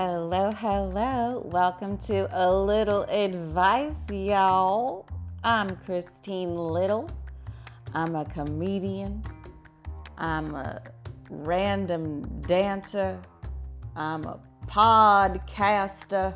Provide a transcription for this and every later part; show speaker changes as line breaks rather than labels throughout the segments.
Hello, hello. Welcome to A Little Advice, y'all. I'm Christine Little. I'm a comedian. I'm a random dancer. I'm a podcaster.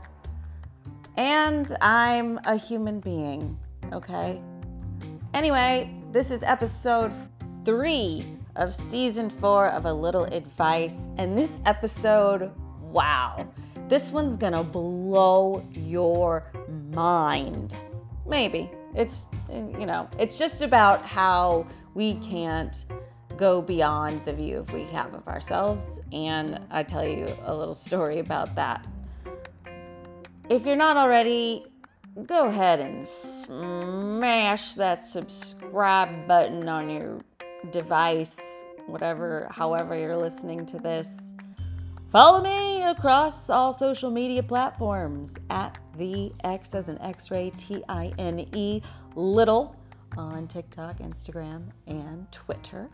And I'm a human being, okay? Anyway, this is episode 3 of season 4 of A Little Advice. And this episode, wow, this one's gonna blow your mind. Maybe. It's just about how we can't go beyond the view we have of ourselves. And I tell you a little story about that. If you're not already, go ahead and smash that subscribe button on your device, however you're listening to this. Follow me across all social media platforms at the X as in X-ray, TINE, Little on TikTok, Instagram, and Twitter.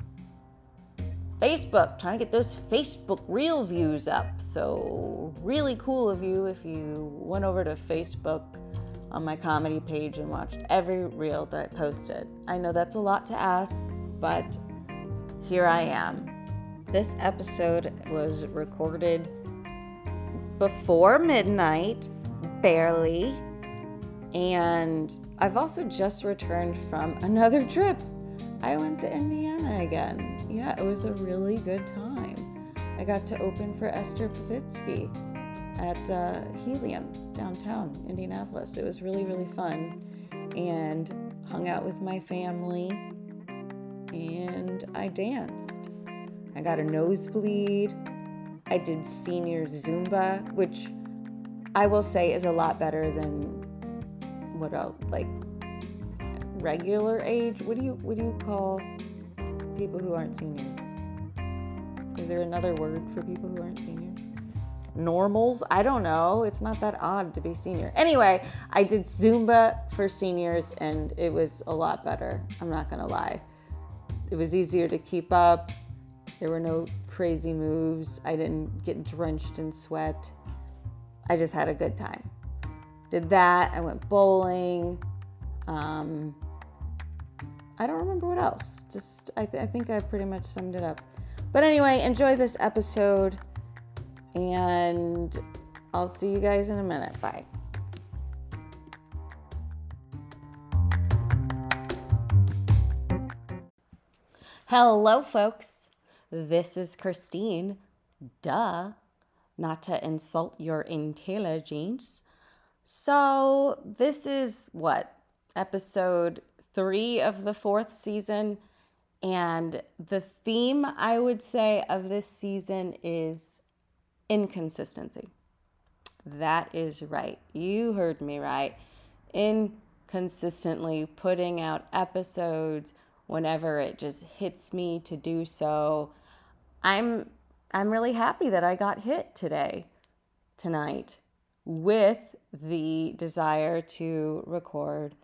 Facebook, trying to get those Facebook reel views up. So really cool of you if you went over to Facebook on my comedy page and watched every reel that I posted. I know that's a lot to ask, but here I am. This episode was recorded before midnight, barely, and I've also just returned from another trip. I went to Indiana again. Yeah, it was a really good time. I got to open for Esther Pavitsky at Helium, downtown Indianapolis. It was really, really fun, and hung out with my family, and I danced. I got a nosebleed. I did senior Zumba, which I will say is a lot better than regular age. What do you call people who aren't seniors? Is there another word for people who aren't seniors? Normals? I don't know. It's not that odd to be senior. Anyway, I did Zumba for seniors and it was a lot better. I'm not gonna lie. It was easier to keep up. There were no crazy moves. I didn't get drenched in sweat. I just had a good time. Did that. I went bowling. I don't remember what else. I think I pretty much summed it up. But anyway, enjoy this episode, and I'll see you guys in a minute. Bye. Hello, folks. This is Christine. Duh. Not to insult your intelligence. So this is episode 3 of the 4th season. And the theme, I would say, of this season is inconsistency. That is right. You heard me right. Inconsistently putting out episodes whenever it just hits me to do so. I'm really happy that I got hit tonight, with the desire to record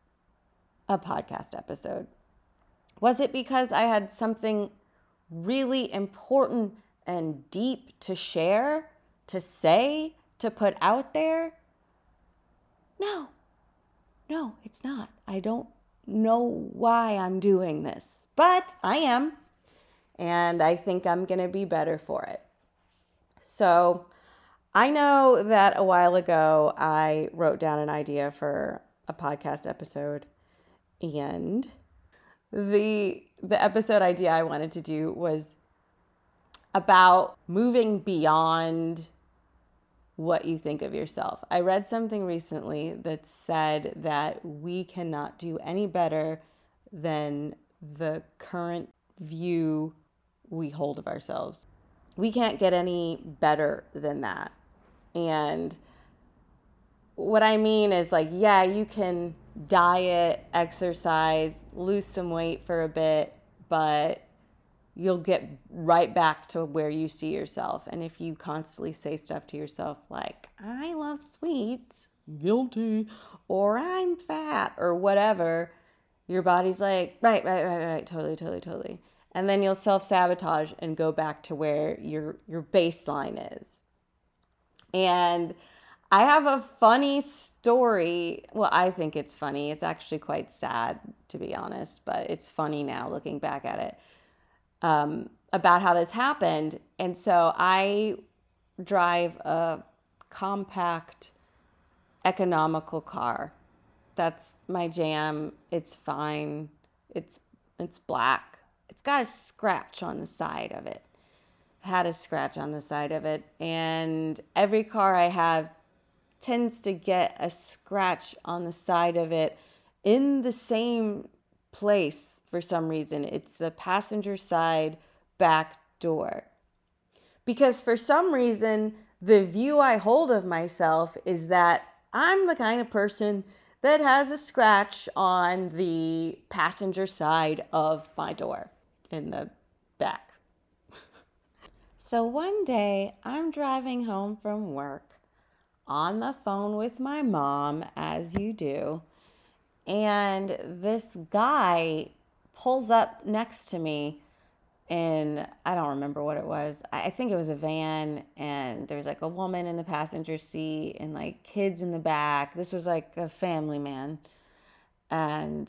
a podcast episode. Was it because I had something really important and deep to share, to say, to put out there? No, it's not. I don't know why I'm doing this, but I am, and I think I'm going to be better for it. So I know that a while ago I wrote down an idea for a podcast episode, and the episode idea I wanted to do was about moving beyond what you think of yourself. I read something recently that said that we cannot do any better than the current view we hold of ourselves. We can't get any better than that. And what I mean is you can diet, exercise, lose some weight for a bit, but you'll get right back to where you see yourself. And if you constantly say stuff to yourself like, I love sweets, guilty, or I'm fat, or whatever, your body's like, right, totally. And then you'll self-sabotage and go back to where your baseline is. And I have a funny story. Well, I think it's funny. It's actually quite sad, to be honest, but it's funny now looking back at it, about how this happened. And so I drive a compact, economical car. That's my jam. It's fine. It's it's black. It's got a scratch on the side of it. Had a scratch on the side of it, and every car I have tends to get a scratch on the side of it in the same place for some reason. It's the passenger side back door. Because for some reason, the view I hold of myself is that I'm the kind of person that has a scratch on the passenger side of my door in the back. So one day, I'm driving home from work on the phone with my mom, as you do, and this guy pulls up next to me, and I don't remember what it was. I think it was a van, and there's like a woman in the passenger seat and like kids in the back. This was like a family man, and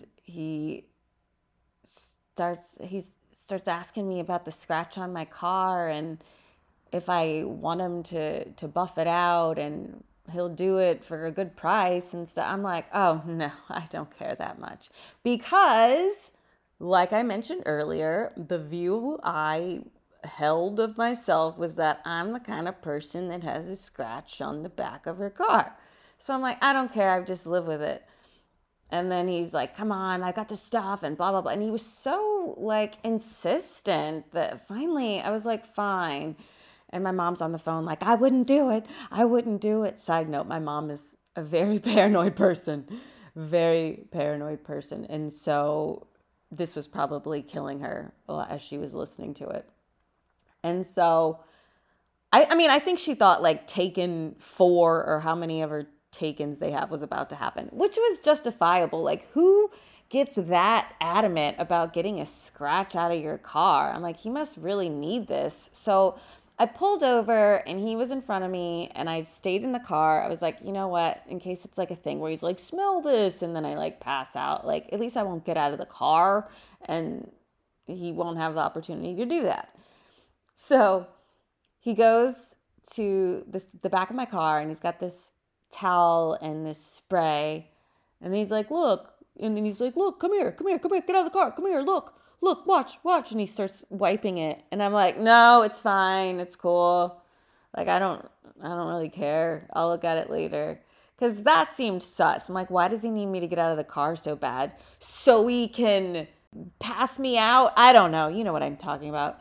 he starts asking me about the scratch on my car and if I want him to buff it out, and he'll do it for a good price and stuff. I'm like, oh no, I don't care that much. Because, like I mentioned earlier, the view I held of myself was that I'm the kind of person that has a scratch on the back of her car. So I'm like, I don't care, I just live with it. And then he's like, come on, I got the stuff and blah, blah, blah. And he was so like insistent that finally I was like, fine. And my mom's on the phone like, I wouldn't do it. I wouldn't do it. Side note, my mom is a very paranoid person, very paranoid person. And so this was probably killing her as she was listening to it. And so, I mean, I think she thought like Taken 4 or how many of her Takens they have was about to happen, which was justifiable. Like, who gets that adamant about getting a scratch out of your car? I'm like, he must really need this. So I pulled over and he was in front of me and I stayed in the car. I was like, you know what? In case it's like a thing where he's like, smell this. And then I like pass out. Like, at least I won't get out of the car and he won't have the opportunity to do that. So he goes to the back of my car and he's got this towel and this spray. And he's like, look. And then he's like, look, come here, get out of the car. Come here, look, watch. And he starts wiping it. And I'm like, no, it's fine. It's cool. Like, I don't really care. I'll look at it later. Because that seemed sus. I'm like, why does he need me to get out of the car so bad? So he can pass me out? I don't know. You know what I'm talking about.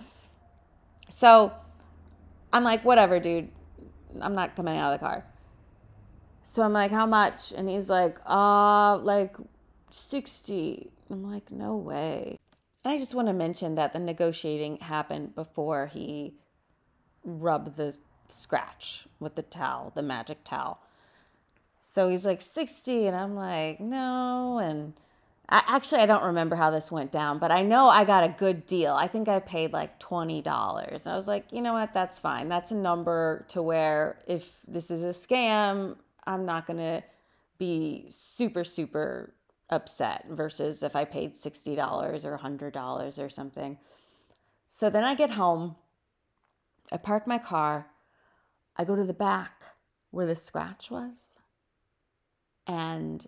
So I'm like, whatever, dude. I'm not coming out of the car. So I'm like, how much? And he's like, like 60. I'm like, no way. And I just want to mention that the negotiating happened before he rubbed the scratch with the towel, the magic towel. So he's like 60 and I'm like, no. And I don't remember how this went down, but I know I got a good deal. I think I paid like $20. And I was like, you know what? That's fine. That's a number to where if this is a scam, I'm not going to be super, super upset versus if I paid $60 or $100 or something. So then I get home, I park my car, I go to the back where the scratch was, and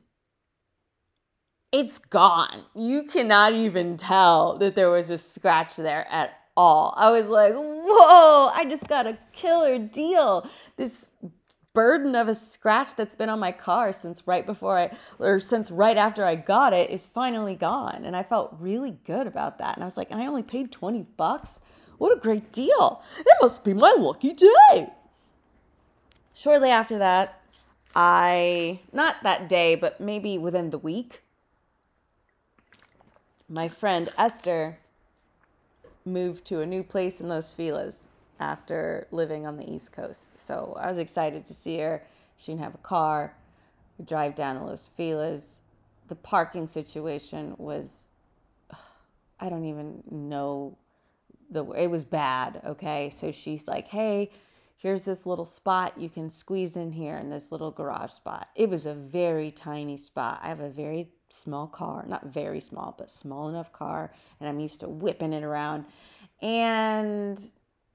it's gone. You cannot even tell that there was a scratch there at all. I was like, whoa, I just got a killer deal. This burden of a scratch that's been on my car since right after I got it is finally gone. And I felt really good about that. And I was like, and I only paid $20? What a great deal. It must be my lucky day. Shortly after that, not that day, but maybe within the week, my friend Esther moved to a new place in Los Feliz after living on the East Coast. So I was excited to see her. She didn't have a car. We drive down to Los Feliz. The parking situation was, I don't even know, it was bad, okay? So she's like, hey, here's this little spot you can squeeze in here in this little garage spot. It was a very tiny spot. I have a very small car, not very small, but small enough car, and I'm used to whipping it around. And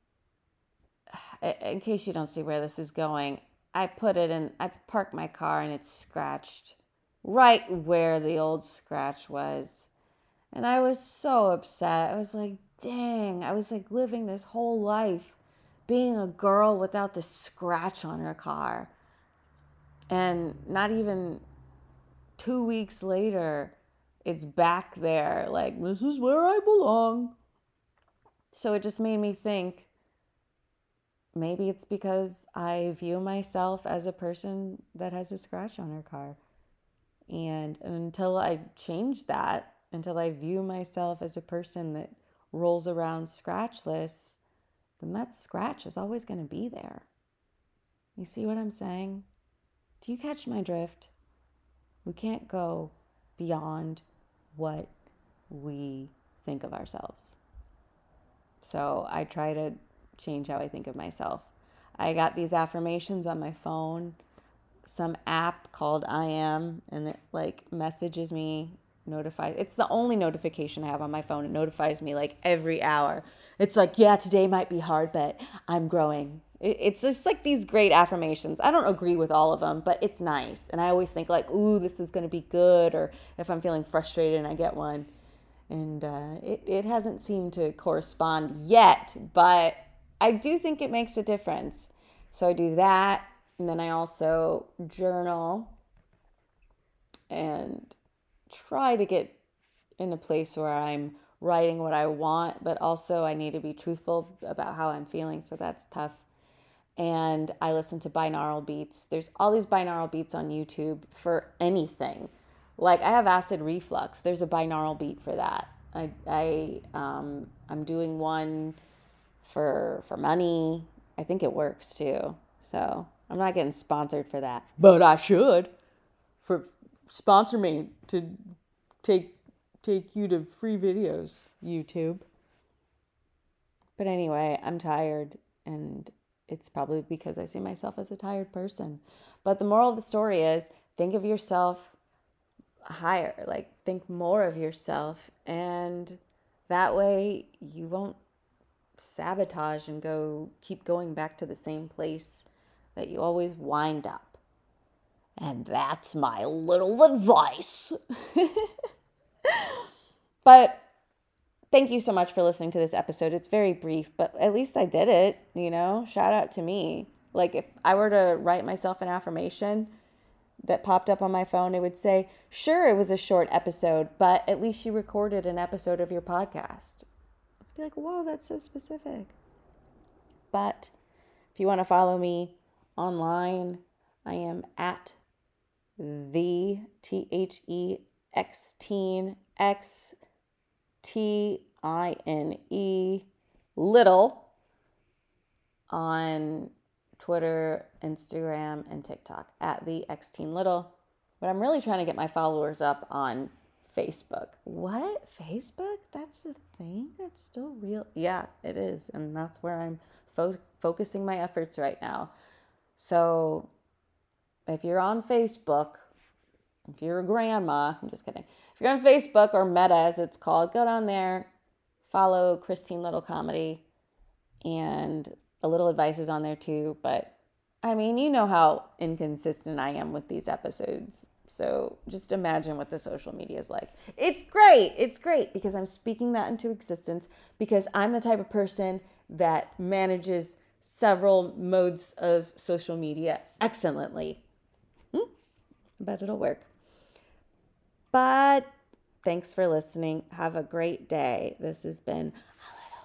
in case you don't see where this is going, I parked my car and it's scratched right where the old scratch was. And I was so upset. I was like, dang, I was like living this whole life being a girl without the scratch on her car. And not even 2 weeks later, it's back there. Like, this is where I belong. So it just made me think, maybe it's because I view myself as a person that has a scratch on her car. And until I change that, until I view myself as a person that rolls around scratchless, then that scratch is always going to be there. You see what I'm saying? Do you catch my drift? We can't go beyond what we think of ourselves. So I try to change how I think of myself. I got these affirmations on my phone, some app called I Am, and it like messages me, notifies. It's the only notification I have on my phone. It notifies me like every hour. It's like, yeah, today might be hard, but I'm growing. It's just like these great affirmations. I don't agree with all of them, but it's nice. And I always think like, ooh, this is going to be good. Or if I'm feeling frustrated and I get one. And it hasn't seemed to correspond yet, but I do think it makes a difference. So I do that. And then I also journal and try to get in a place where I'm writing what I want, but also I need to be truthful about how I'm feeling. So that's tough. And I listen to binaural beats. There's all these binaural beats on YouTube for anything. Like I have acid reflux. There's a binaural beat for that. I'm doing one for money. I think it works too. So I'm not getting sponsored for that, but I should. Sponsor me to take you to free videos, YouTube. But anyway, I'm tired, and it's probably because I see myself as a tired person. But the moral of the story is, think of yourself higher, like think more of yourself, and that way you won't sabotage and keep going back to the same place that you always wind up. And that's my little advice. But thank you so much for listening to this episode. It's very brief, but at least I did it, shout out to me. Like if I were to write myself an affirmation that popped up on my phone, it would say, sure, it was a short episode, but at least you recorded an episode of your podcast. I'd be like, whoa, that's so specific. But if you want to follow me online, I am at the THEXTEEN XTINE little on Twitter, Instagram, and TikTok at the XTeen Little. But I'm really trying to get my followers up on Facebook. What? Facebook? That's the thing? That's still real? Yeah, it is. And that's where I'm focusing my efforts right now. So if you're on Facebook, if you're a grandma, I'm just kidding. If you're on Facebook or Meta as it's called, go down there, follow Christine Little Comedy, and A Little Advice is on there too. But I mean, you know how inconsistent I am with these episodes. So just imagine what the social media is like. It's great. It's great because I'm speaking that into existence, because I'm the type of person that manages several modes of social media excellently. But it'll work. But thanks for listening. Have a great day. This has been A Little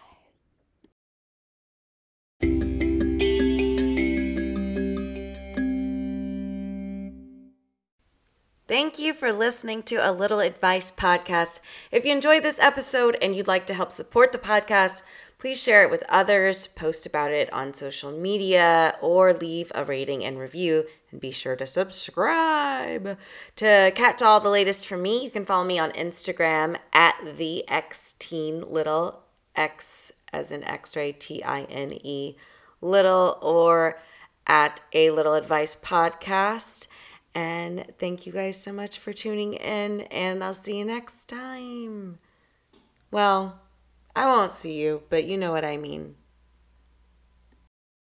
Advice. Thank you for listening to A Little Advice podcast. If you enjoyed this episode and you'd like to help support the podcast, please share it with others, post about it on social media, or leave a rating and review. And be sure to subscribe. To catch all the latest from me, you can follow me on Instagram at the XTeenLittle, X as in X-ray, TINE Little or at A Little Advice Podcast. And thank you guys so much for tuning in, and I'll see you next time. Well, I won't see you, but you know what I mean.